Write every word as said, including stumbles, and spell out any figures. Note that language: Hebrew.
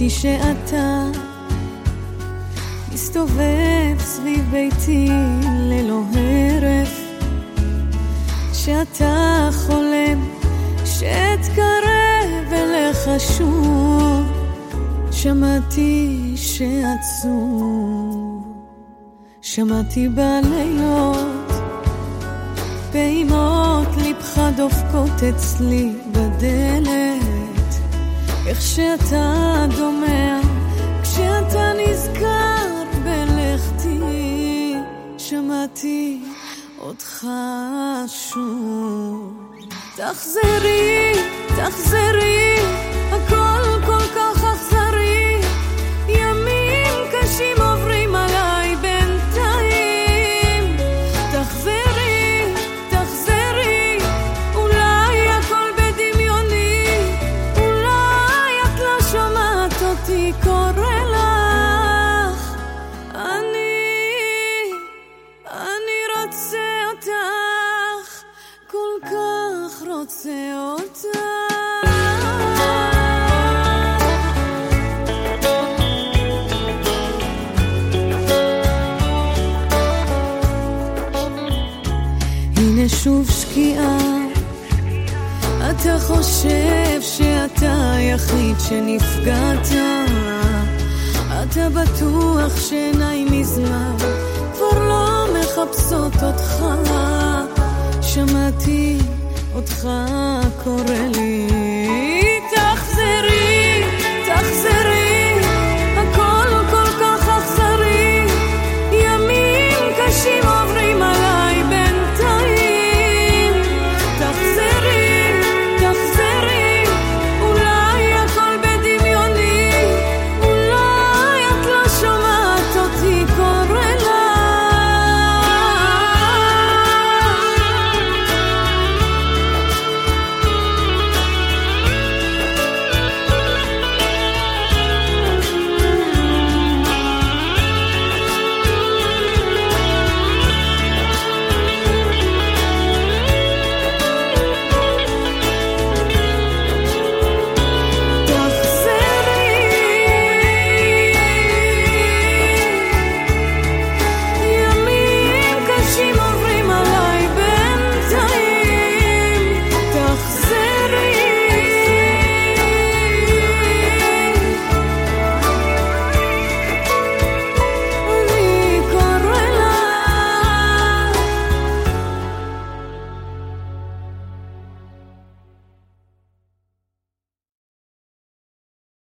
שמעתי שאתה מסתובב סביב ביתי ללא הרף, שאתה חולם שתקרב אליך שוב. שמעתי שעצוב, שמעתי בלילות פעימות ליבך דופקות אצלי בדלת, איך שאתה דומע כשאתה נזכר בלכתי. שמעתי אותך שוב. תחזרי, תחזרי, הכל כל כך אכזרי, ימים קשים עוברים עליי בינתיים. תחזרי, תחזרי, אולי הכל בדמיוני, אולי את לא שומעת אותי קורא לך. אני, אני רוצה אותך, כל כך רוצה אותך. הנה שוב שקיעה, אתה חושב שאתה היחיד שנפגעת, אתה בטוח שעיניים מזמן כבר לא מחפשות אותך. שמעתי אותך קורא לי,